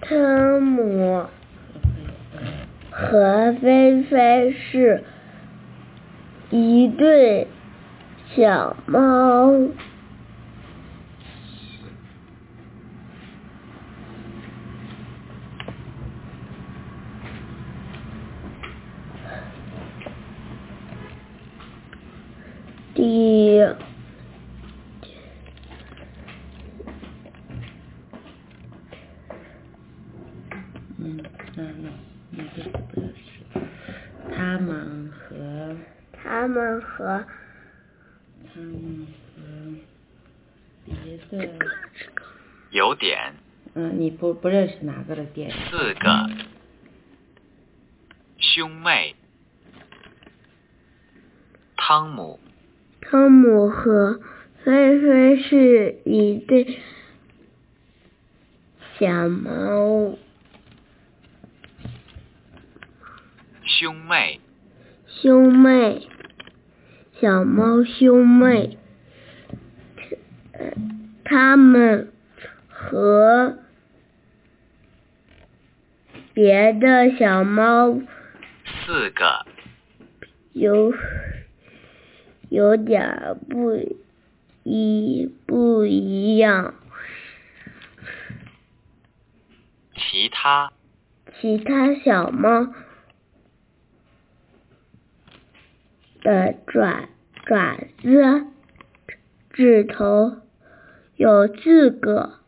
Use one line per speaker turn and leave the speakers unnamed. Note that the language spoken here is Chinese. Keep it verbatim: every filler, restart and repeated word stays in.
汤姆和菲菲是一对小猫。第
嗯，那那那这个不要说，他们和
他们和
他们和别的
有点
嗯，你不不认识哪个的点？
四个兄妹，汤姆
汤姆和菲菲是一对小猫。
兄妹
兄妹，小猫兄妹，他们和别的小猫
四个
有有点不一不一样。
其他
其他小猫的爪爪子指头有四个。